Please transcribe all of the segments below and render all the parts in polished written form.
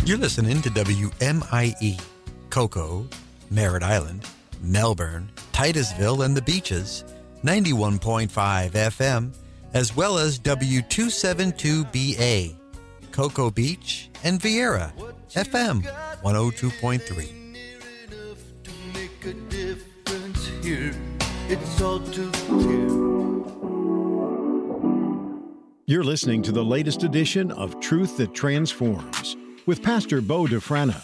You're listening to WMIE, Cocoa, Merritt Island, Melbourne, Titusville, and the Beaches, 91.5 FM, as well as W272BA, Cocoa Beach, and Vieira, FM 102.3. You're listening to the latest edition of Truth That Transforms with Pastor Bo DeFrana.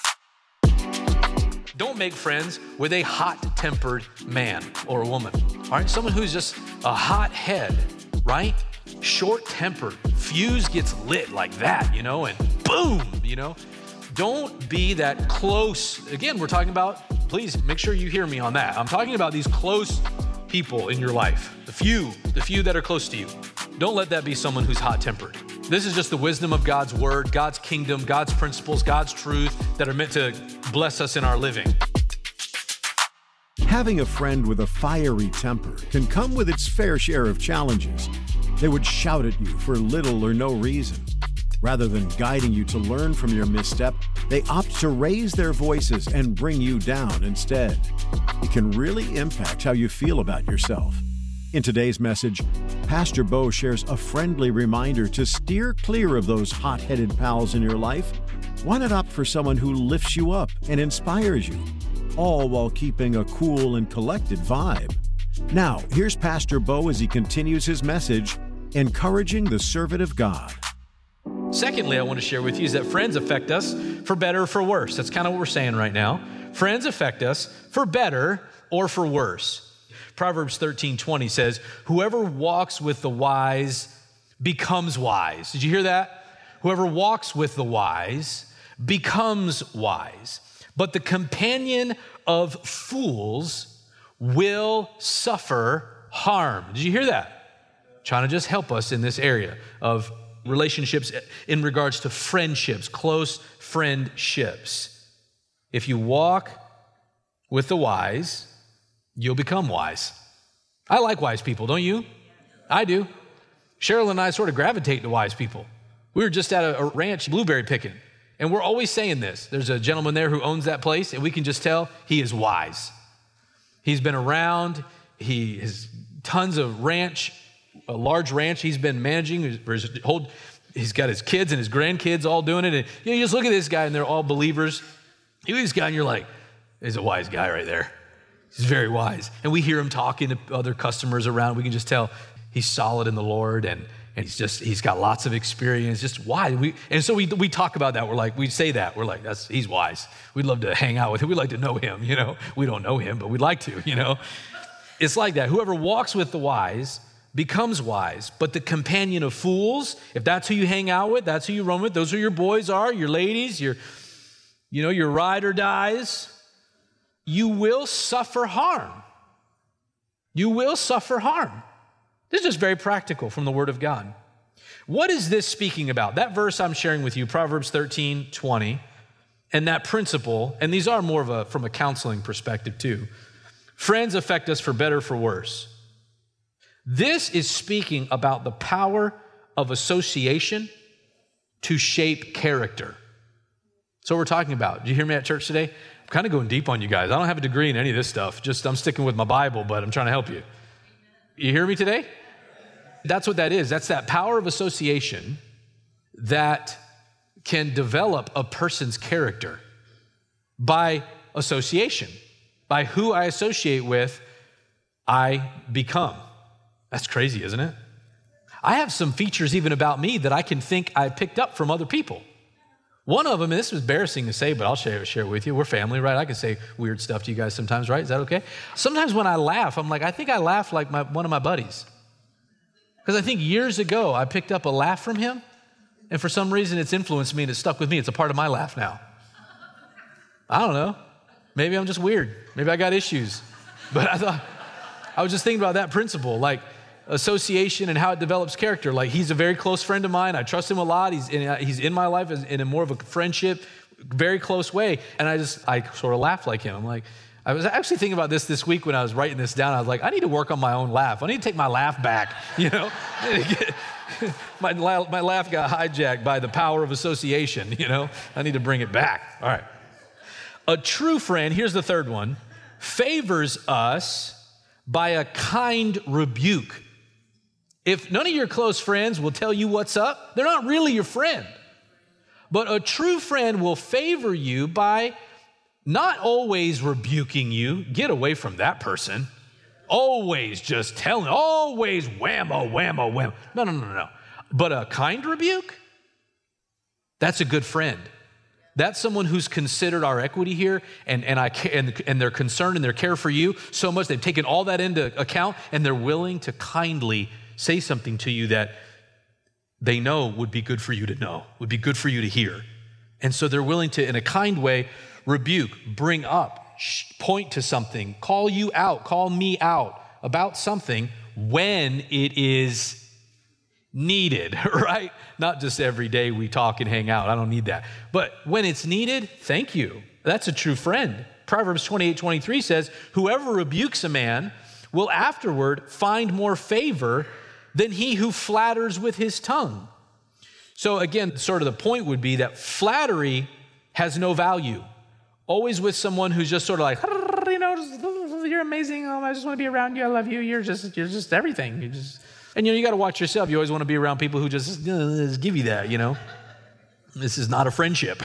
Don't make friends with a hot-tempered man or woman, all right? Someone who's just a hot head, right? Short-tempered, fuse gets lit like that, and boom, Don't be that close. Again, we're talking about, please make sure you hear me on that. I'm talking about these close people in your life, the few that are close to you. Don't let that be someone who's hot-tempered. This is just the wisdom of God's word, God's kingdom, God's principles, God's truth that are meant to bless us in our living. Having a friend with a fiery temper can come with its fair share of challenges. They would shout at you for little or no reason. Rather than guiding you to learn from your misstep, they opt to raise their voices and bring you down instead. It can really impact how you feel about yourself. In today's message, Pastor Bo shares a friendly reminder to steer clear of those hot-headed pals in your life. Why not opt for someone who lifts you up and inspires you, all while keeping a cool and collected vibe? Now, here's Pastor Bo as he continues his message, encouraging the servant of God. Secondly, I want to share with you is that friends affect us for better or for worse. That's kind of what we're saying right now. Friends affect us for better or for worse. Proverbs 13:20 says, whoever walks with the wise becomes wise. Did you hear that? Whoever walks with the wise becomes wise. But the companion of fools will suffer harm. Did you hear that? Trying to just help us in this area of relationships in regards to friendships, close friendships. If you walk with the wise, you'll become wise. I like wise people, don't you? I do. Cheryl and I sort of gravitate to wise people. We were just at a ranch blueberry picking, and we're always saying this. There's a gentleman there who owns that place, and we can just tell he is wise. He's been around. He has tons of ranch, a large ranch he's been managing. He's got his kids and his grandkids all doing it. And you just look at this guy, and they're all believers. You look at this guy, and you're like, he's a wise guy right there. He's very wise. And we hear him talking to other customers around. We can just tell he's solid in the Lord, and he's got lots of experience. Just why? And so we talk about that. We say that. We're like, he's wise. We'd love to hang out with him. We'd like to know him, We don't know him, but we'd like to, It's like that. Whoever walks with the wise becomes wise. But the companion of fools, if that's who you hang out with, that's who you run with, those are your boys your ladies, your ride or dies, you will suffer harm. You will suffer harm. This is just very practical from the Word of God. What is this speaking about? That verse I'm sharing with you, Proverbs 13:20, and that principle, and these are more from a counseling perspective too. Friends affect us for better or for worse. This is speaking about the power of association to shape character. So we're talking about. Did you hear me at church today? I'm kind of going deep on you guys. I don't have a degree in any of this stuff. Just I'm sticking with my Bible, but I'm trying to help you. You hear me today? That's what that is. That's that power of association that can develop a person's character by association. By who I associate with, I become. That's crazy, isn't it? I have some features even about me that I can think I picked up from other people. One of them, and this is embarrassing to say, but I'll share it with you. We're family, right? I can say weird stuff to you guys sometimes, right? Is that okay? Sometimes when I laugh, I'm like, I think I laugh like one of my buddies. Because I think years ago, I picked up a laugh from him, and for some reason, it's influenced me and it's stuck with me. It's a part of my laugh now. I don't know. Maybe I'm just weird. Maybe I got issues. But I was just thinking about that principle, like association and how it develops character. Like he's a very close friend of mine. I trust him a lot. He's in my life in a more of a friendship, very close way. And I sort of laugh like him. I'm like, I was actually thinking about this week when I was writing this down. I was like, I need to work on my own laugh. I need to take my laugh back, My laugh got hijacked by the power of association, I need to bring it back. All right. A true friend, here's the third one, favors us by a kind rebuke. If none of your close friends will tell you what's up, they're not really your friend. But a true friend will favor you by not always rebuking you. Get away from that person. Always just telling, always whammo, whammo, whammo. No. But a kind rebuke, that's a good friend. That's someone who's considered our equity here, and they're concerned and they care for you so much. They've taken all that into account, and they're willing to kindly say something to you that they know would be good for you to know, would be good for you to hear. And so they're willing to, in a kind way, rebuke, bring up, point to something, call you out, call me out about something when it is needed, right? Not just every day we talk and hang out. I don't need that. But when it's needed, thank you. That's a true friend. Proverbs 28:23 says, whoever rebukes a man will afterward find more favor than he who flatters with his tongue. So again, sort of the point would be that flattery has no value. Always with someone who's just sort of like, you're amazing. Oh, I just want to be around you. I love you. You're just everything. And you got to watch yourself. You always want to be around people who just give you that, This is not a friendship,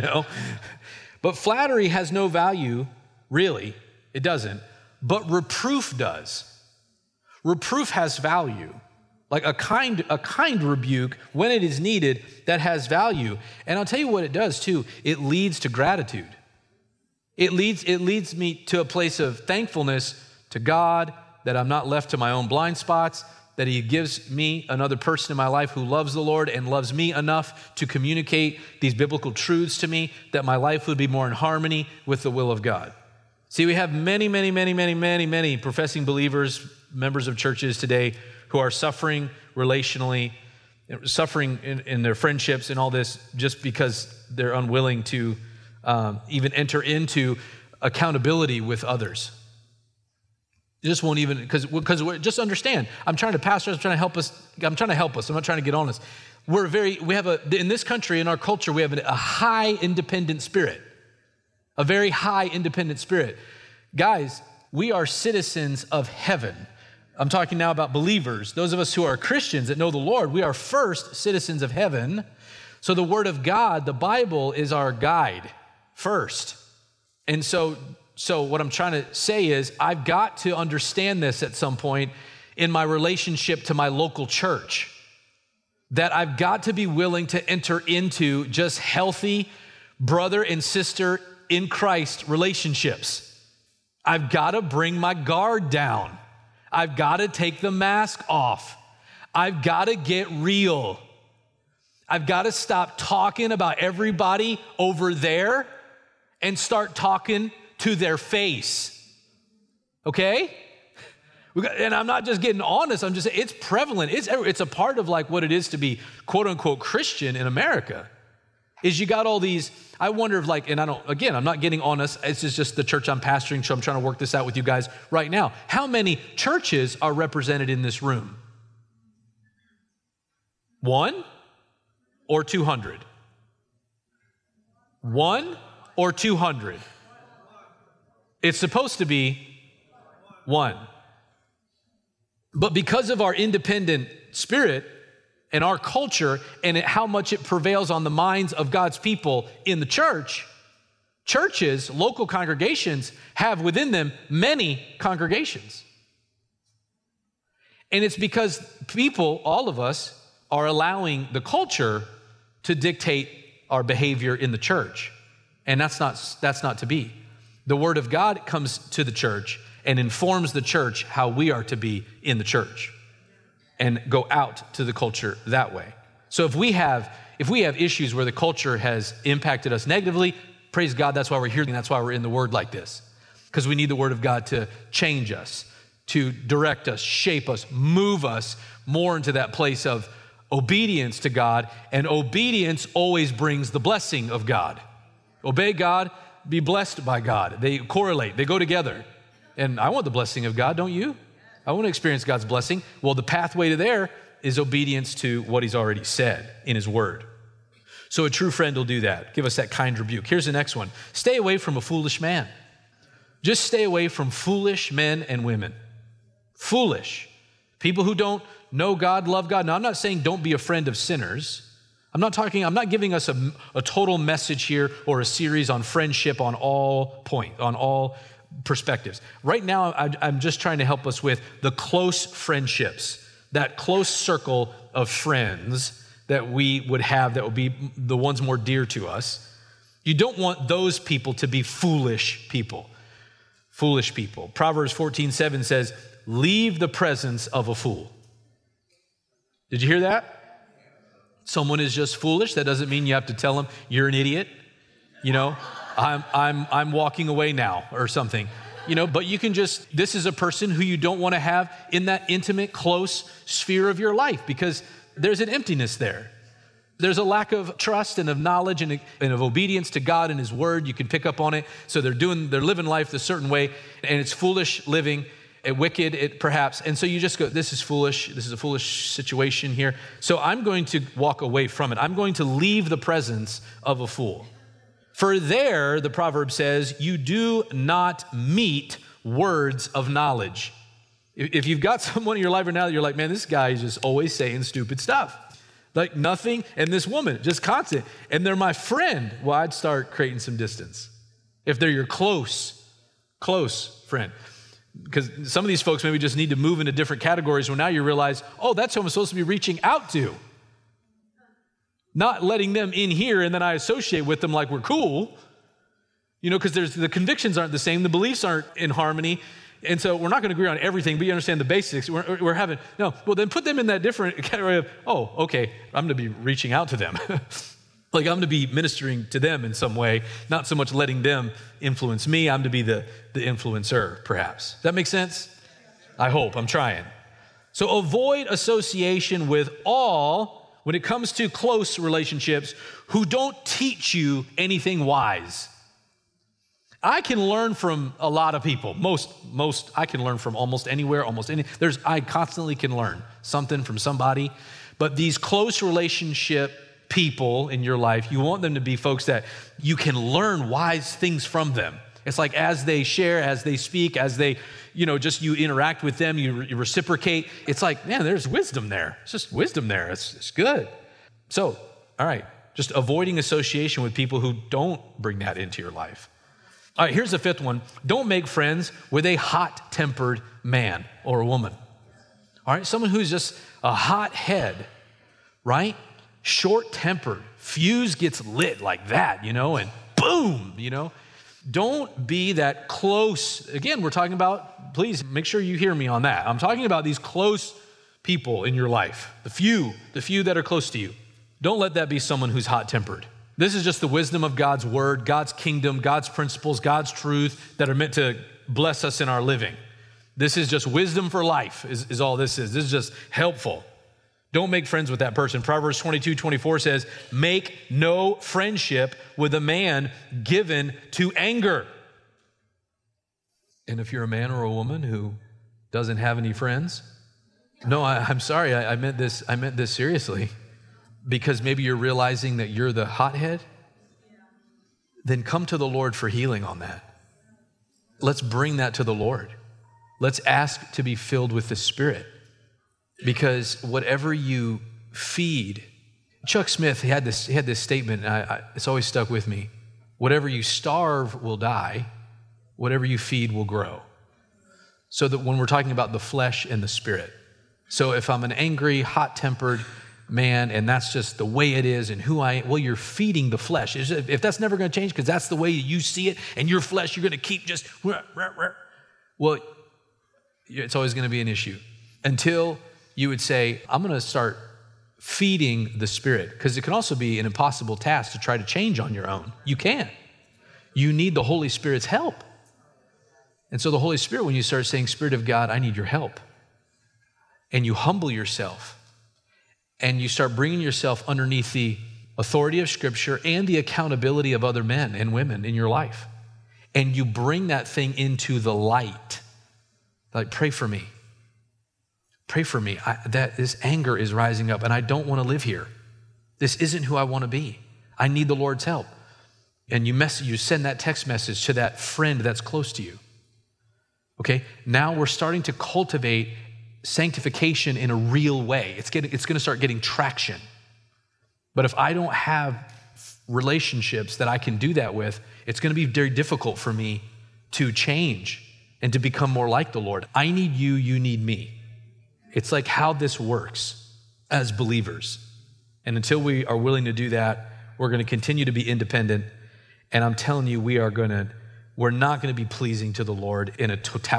But flattery has no value, really. It doesn't. But reproof does. Reproof has value. Like a kind rebuke, when it is needed, that has value. And I'll tell you what it does too. It leads to gratitude. It leads me to a place of thankfulness to God that I'm not left to my own blind spots, that he gives me another person in my life who loves the Lord and loves me enough to communicate these biblical truths to me, that my life would be more in harmony with the will of God. See, we have many professing believers, members of churches today who are suffering relationally, suffering in their friendships and all this just because they're unwilling to even enter into accountability with others. You just won't even, because just understand, I'm trying to pastor, I'm trying to help us, I'm not trying to get on us. In this country, in our culture, we have a high independent spirit, a very high independent spirit. Guys, we are citizens of heaven. I'm talking now about believers. Those of us who are Christians that know the Lord, we are first citizens of heaven. So the Word of God, the Bible, is our guide first. And so what I'm trying to say is I've got to understand this at some point in my relationship to my local church, that I've got to be willing to enter into just healthy brother and sister in Christ relationships. I've got to bring my guard down. I've got to take the mask off. I've got to get real. I've got to stop talking about everybody over there and start talking to their face. Okay? And I'm not just getting honest, I'm just saying it's prevalent. It's a part of like what it is to be quote unquote Christian in America. Is you got all these, I wonder if like, and I'm not getting honest, it's just the church I'm pastoring, so I'm trying to work this out with you guys right now. How many churches are represented in this room? 1 or 200? 1 or 200? It's supposed to be 1. But because of our independent spirit and our culture and how much it prevails on the minds of God's people in the church, churches, local congregations have within them many congregations. And it's because people, all of us, are allowing the culture to dictate our behavior in the church. And that's not to be. The Word of God comes to the church and informs the church how we are to be in the church and go out to the culture that way. So if we have issues where the culture has impacted us negatively, praise God, that's why we're here. That's why we're in the Word like this, because we need the Word of God to change us, to direct us, shape us, move us more into that place of obedience to God. And obedience always brings the blessing of God. Obey God, be blessed by God. They correlate, they go together. And I want the blessing of God, don't you? I want to experience God's blessing. Well, the pathway to there is obedience to what he's already said in his word. So a true friend will do that. Give us that kind rebuke. Here's the next one. Stay away from a foolish man. Just stay away from foolish men and women. Foolish. People who don't know God, love God. Now, I'm not saying don't be a friend of sinners. I'm not giving us a total message here or a series on friendship on all perspectives. Right now, I'm just trying to help us with the close friendships, that close circle of friends that we would have that would be the ones more dear to us. You don't want those people to be foolish people. Foolish people. Proverbs 14:7 says, leave the presence of a fool. Did you hear that? Someone is just foolish. That doesn't mean you have to tell them you're an idiot. You know, I'm walking away now or something. You know, but you can this is a person who you don't want to have in that intimate, close sphere of your life because there's an emptiness there. There's a lack of trust and of knowledge and of obedience to God and his word. You can pick up on it. So they're living life a certain way, and it's foolish living, wicked perhaps. And so you just go, this is foolish. This is a foolish situation here. So I'm going to walk away from it. I'm going to leave the presence of a fool. For there, the proverb says, you do not meet words of knowledge. If you've got someone in your life right now that you're like, man, this guy is just always saying stupid stuff. Like nothing, and this woman, just constant, and they're my friend, well, I'd start creating some distance. If they're your close friend. Because some of these folks maybe just need to move into different categories when now you realize, oh, that's who I'm supposed to be reaching out to. Not letting them in here and then I associate with them like we're cool. You know, because the convictions aren't the same, the beliefs aren't in harmony. And so we're not going to agree on everything, but you understand the basics. Well, then put them in that different category of, oh, okay, I'm going to be reaching out to them. Like I'm going to be ministering to them in some way, not so much letting them influence me. I'm to be the influencer, perhaps. Does that make sense? I hope. I'm trying. So avoid association with all, when it comes to close relationships, who don't teach you anything wise. I can learn from a lot of people. Most I can learn from almost anywhere, I constantly can learn something from somebody. But these close relationship people in your life, you want them to be folks that you can learn wise things from them. It's like as they share, as they speak, as they, you interact with them, you reciprocate. It's like, man, there's wisdom there. It's just wisdom there. It's good. So, all right, just avoiding association with people who don't bring that into your life. All right, here's the fifth one. Don't make friends with a hot-tempered man or a woman. All right, someone who's just a hot head, right? Short-tempered. Fuse gets lit like that, and boom, Don't be that close. Again, we're talking about, please make sure you hear me on that. I'm talking about these close people in your life, the few that are close to you. Don't let that be someone who's hot-tempered. This is just the wisdom of God's word, God's kingdom, God's principles, God's truth that are meant to bless us in our living. This is just wisdom for life is all this is. This is just helpful. Don't make friends with that person. Proverbs 22:24 says, make no friendship with a man given to anger. And if you're a man or a woman who doesn't have any friends, no, I'm sorry, I meant this seriously. Because maybe you're realizing that you're the hothead, then come to the Lord for healing on that. Let's bring that to the Lord. Let's ask to be filled with the Spirit. Because whatever you feed, Chuck Smith had this statement, and it's always stuck with me. Whatever you starve will die, whatever you feed will grow. So that when we're talking about the flesh and the spirit. So if I'm an angry, hot-tempered man, and that's just the way it is and who I am, well, you're feeding the flesh. If that's never going to change because that's the way you see it, and your flesh, you're going to keep just, well, it's always going to be an issue until you would say, I'm going to start feeding the Spirit, because it can also be an impossible task to try to change on your own. You can't. You need the Holy Spirit's help. And so the Holy Spirit, when you start saying, Spirit of God, I need your help, and you humble yourself, and you start bringing yourself underneath the authority of Scripture and the accountability of other men and women in your life, and you bring that thing into the light. Like, pray for me. pray for me. That this anger is rising up and I don't want to live here. This isn't who I want to be. I need the Lord's help. And you send that text message to that friend that's close to you. Okay, now we're starting to cultivate sanctification in a real way. It's going to start getting traction. But if I don't have relationships that I can do that with, it's going to be very difficult for me to change and to become more like the Lord. I need you, you need me. It's like how this works as believers. And until we are willing to do that, we're going to continue to be independent. And I'm telling you, we're not going to be pleasing to the Lord in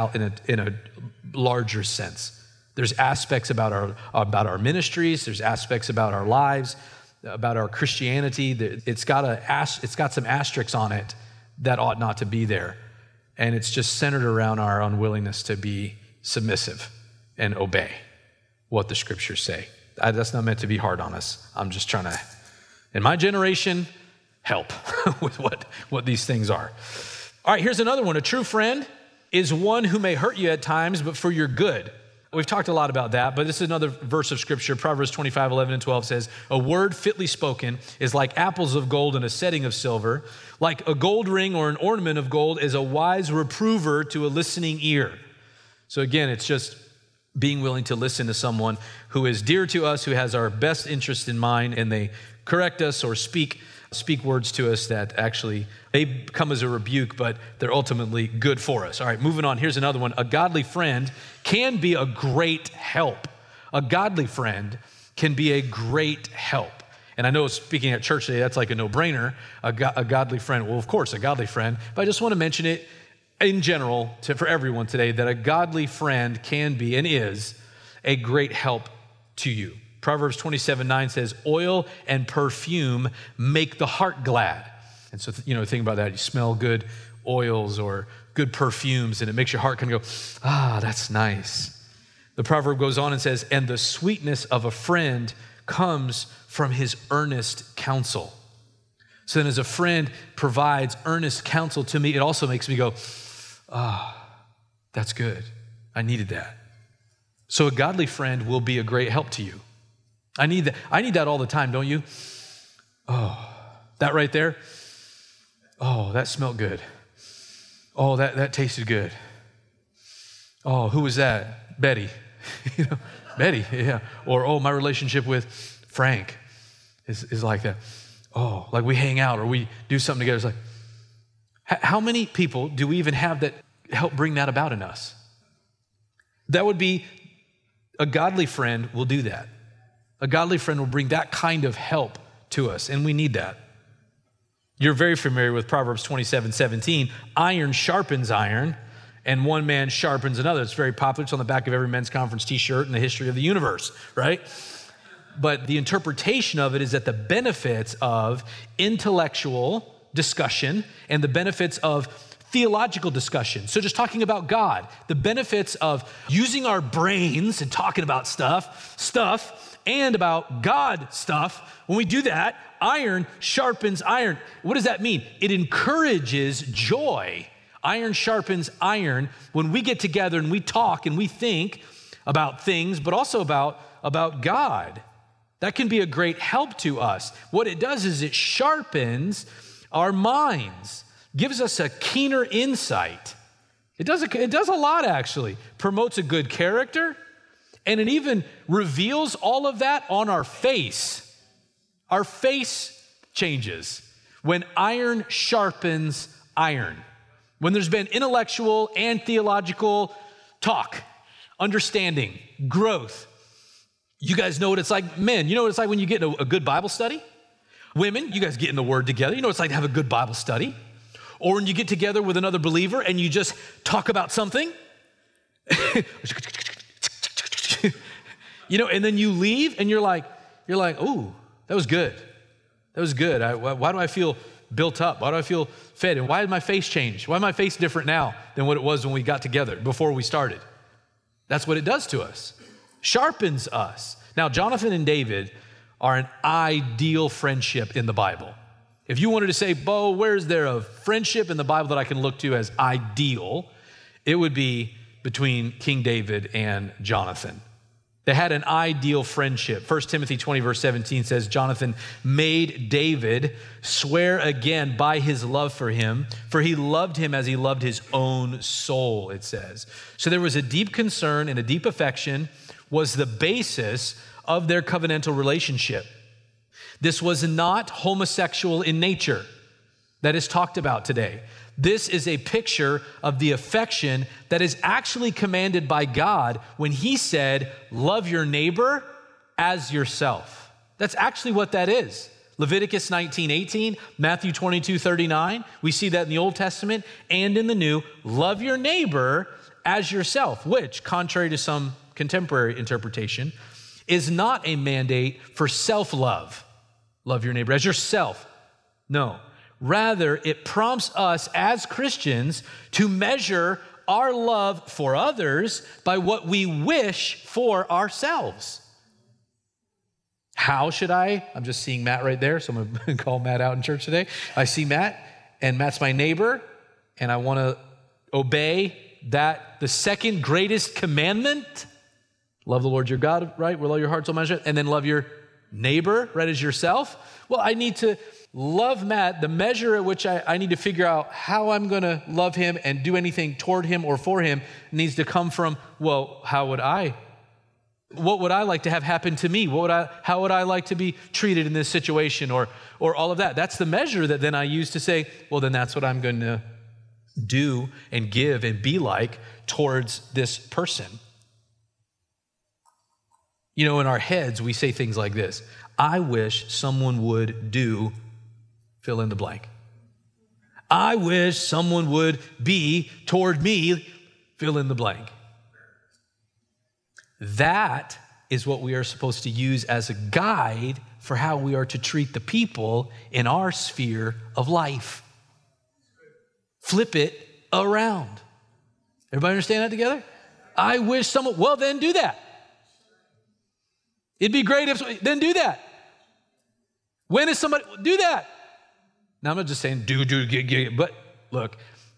a larger sense. There's aspects about our ministries. There's aspects about our lives, about our Christianity. It's got some asterisks on it that ought not to be there. And it's just centered around our unwillingness to be submissive and obey what the scriptures say. That's not meant to be hard on us. I'm just trying to, in my generation, help with what these things are. All right, here's another one. A true friend is one who may hurt you at times, but for your good. We've talked a lot about that, but this is another verse of scripture. Proverbs 25, 11 and 12 says, a word fitly spoken is like apples of gold in a setting of silver. Like a gold ring or an ornament of gold is a wise reprover to a listening ear. So again, it's just being willing to listen to someone who is dear to us, who has our best interest in mind, and they correct us or speak words to us that actually, they come as a rebuke, but they're ultimately good for us. All right, moving on. Here's another one. A godly friend can be a great help. A godly friend can be a great help. And I know speaking at church today, that's like a no-brainer, a godly friend. Well, of course, a godly friend, but I just want to mention it in general for everyone today, that a godly friend can be and is a great help to you. Proverbs 27:9 says, oil and perfume make the heart glad. And so, think about that. You smell good oils or good perfumes, and it makes your heart kind of go, that's nice. The proverb goes on and says, and the sweetness of a friend comes from his earnest counsel. So then as a friend provides earnest counsel to me, it also makes me go, that's good. I needed that. So a godly friend will be a great help to you. I need that. I need that all the time, don't you? Oh, that right there. Oh, that smelled good. Oh, that tasted good. Oh, who was that? Betty. Betty, yeah. Or, my relationship with Frank is like that. Oh, like we hang out or we do something together. It's like, how many people do we even have that help bring that about in us? That would be, a godly friend will do that. A godly friend will bring that kind of help to us, and we need that. You're very familiar with Proverbs 27:17. Iron sharpens iron, and one man sharpens another. It's very popular. It's on the back of every men's conference t-shirt in the history of the universe, right? But the interpretation of it is that the benefits of intellectual discussion and the benefits of theological discussion. So just talking about God, the benefits of using our brains and talking about stuff, and about God stuff. When we do that, iron sharpens iron. What does that mean? It encourages joy. Iron sharpens iron when we get together and we talk and we think about things, but also about God. That can be a great help to us. What it does is it sharpens our minds, gives us a keener insight. It does a lot, actually. Promotes a good character, and it even reveals all of that on our face. Our face changes when iron sharpens iron. When there's been intellectual and theological talk, understanding, growth. You guys know what it's like. Men, you know what it's like when you get in a good Bible study? Women, you guys get in the Word together. You know what it's like to have a good Bible study. Or when you get together with another believer and you just talk about something. And then you leave and you're like, ooh, that was good. That was good. Why do I feel built up? Why do I feel fed? And why did my face change? Why is my face different now than what it was when we got together, before we started? That's what it does to us. Sharpens us. Now, Jonathan and David are an ideal friendship in the Bible. If you wanted to say, Bo, where's there a friendship in the Bible that I can look to as ideal? It would be between King David and Jonathan. They had an ideal friendship. 1 Timothy 20, verse 17 says, Jonathan made David swear again by his love for him, for he loved him as he loved his own soul, it says. So there was a deep concern and a deep affection was the basis of their covenantal relationship. This was not homosexual in nature that is talked about today. This is a picture of the affection that is actually commanded by God when he said, love your neighbor as yourself. That's actually what that is. Leviticus 19:18, Matthew 22:39. We see that in the Old Testament and in the New. Love your neighbor as yourself, which, contrary to some contemporary interpretation, is not a mandate for self-love. Love your neighbor as yourself. No. Rather, it prompts us as Christians to measure our love for others by what we wish for ourselves. How should I? I'm just seeing Matt right there, so I'm going to call Matt out in church today. I see Matt, and Matt's my neighbor, and I want to obey that, the second greatest commandment. Love the Lord your God, right? With all your heart, soul, mind, strength, and then love your neighbor, right, as yourself. Well, I need to love Matt. The measure at which I need to figure out how I'm going to love him and do anything toward him or for him needs to come from, well, what would I like to have happen to me? How would I like to be treated in this situation or all of that? That's the measure that then I use to say, well, then that's what I'm going to do and give and be like towards this person. You know, in our heads, we say things like this. I wish someone would do fill in the blank. I wish someone would be toward me, fill in the blank. That is what we are supposed to use as a guide for how we are to treat the people in our sphere of life. Flip it around. Everybody understand that together? I wish someone, well, then do that. It'd be great if, then do that. When is somebody, do that. Now, I'm not just saying get, but look,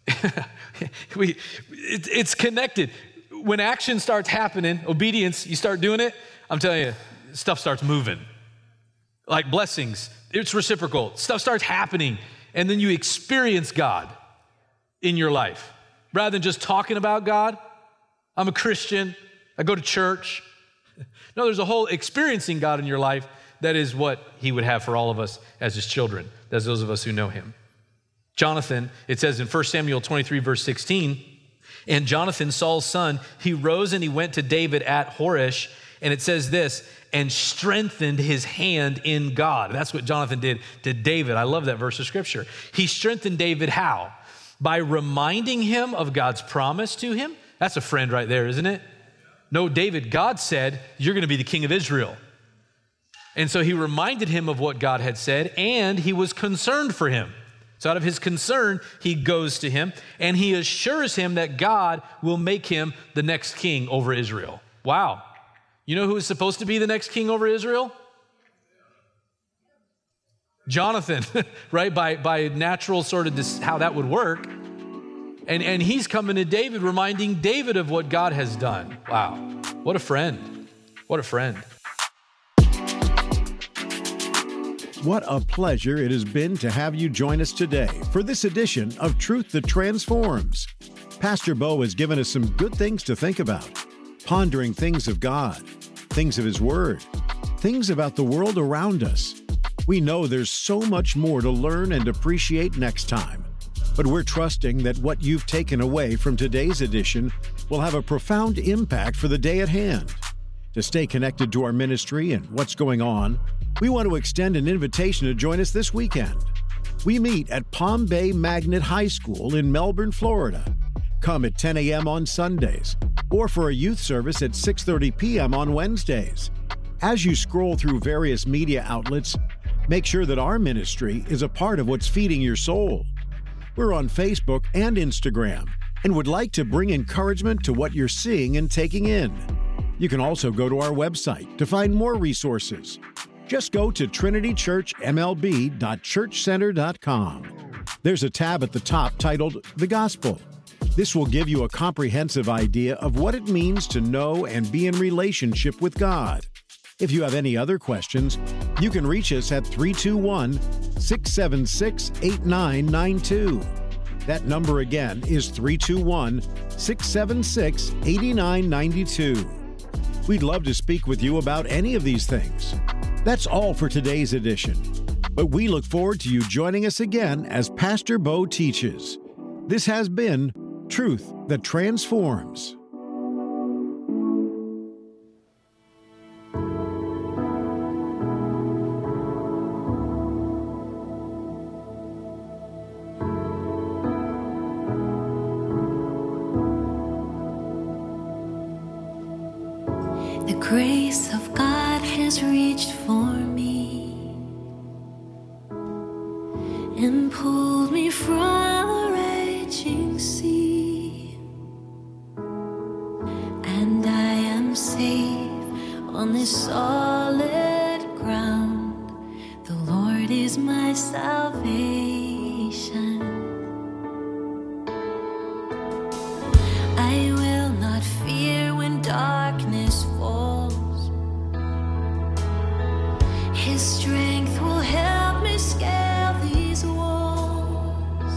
it's connected. When action starts happening, obedience, you start doing it, I'm telling you, stuff starts moving. Like blessings, it's reciprocal. Stuff starts happening, and then you experience God in your life. Rather than just talking about God, I'm a Christian, I go to church. No, there's a whole experiencing God in your life that is what he would have for all of us as his children, as those of us who know him. Jonathan, it says in 1 Samuel 23, verse 16, and Jonathan, Saul's son, he rose and he went to David at Horesh, and it says this, and strengthened his hand in God. That's what Jonathan did to David. I love that verse of scripture. He strengthened David how? By reminding him of God's promise to him. That's a friend right there, isn't it? No, David, God said, you're going to be the king of Israel. And so he reminded him of what God had said, and he was concerned for him. So out of his concern, he goes to him, and he assures him that God will make him the next king over Israel. Wow. You know who is supposed to be the next king over Israel? Jonathan, right? By natural sort of this, how that would work. And he's coming to David, reminding David of what God has done. Wow. What a friend. What a friend. What a pleasure it has been to have you join us today for this edition of Truth That Transforms. Pastor Bo has given us some good things to think about, pondering things of God, things of His Word, things about the world around us. We know there's so much more to learn and appreciate next time, but we're trusting that what you've taken away from today's edition will have a profound impact for the day at hand. To stay connected to our ministry and what's going on, we want to extend an invitation to join us this weekend. We meet at Palm Bay Magnet High School in Melbourne, Florida. Come at 10 a.m. on Sundays, or for a youth service at 6:30 p.m. on Wednesdays. As you scroll through various media outlets, make sure that our ministry is a part of what's feeding your soul. We're on Facebook and Instagram, and would like to bring encouragement to what you're seeing and taking in. You can also go to our website to find more resources. Just go to trinitychurchmlb.churchcenter.com. There's a tab at the top titled The Gospel. This will give you a comprehensive idea of what it means to know and be in relationship with God. If you have any other questions, you can reach us at 321-676-8992. That number again is 321-676-8992. We'd love to speak with you about any of these things. That's all for today's edition. But we look forward to you joining us again as Pastor Bo teaches. This has been Truth That Transforms. The grace of God has reached for me and pulled me from a raging sea, and I am safe on this solid ground. The Lord is my salvation. I will not fear when darkness falls. His strength will help me scale these walls.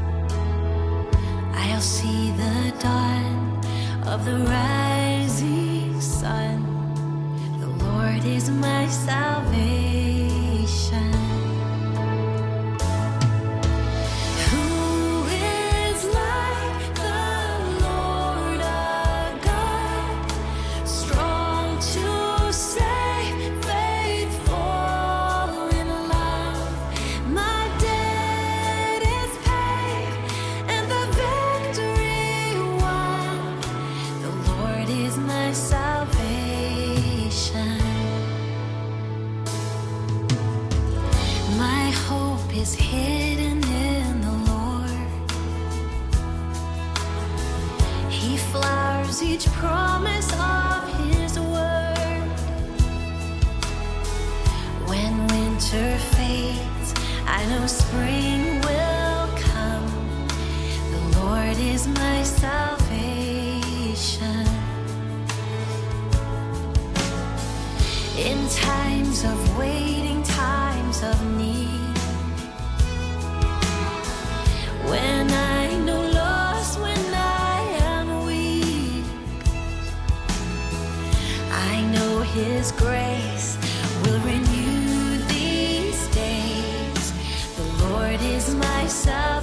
I'll see the dawn of the rising sun. The Lord is my salvation. Who is like the Lord our God, strong to save, faithful in love? My debt is paid and the victory won. The Lord is my salvation. My hope is hidden in the Lord. He flowers each promise of His word. When winter fades, I know spring will come. The Lord is my salvation. In times of waiting, times of need, when I know lost, when I am weak, I know His grace will renew these days. The Lord is my salvation.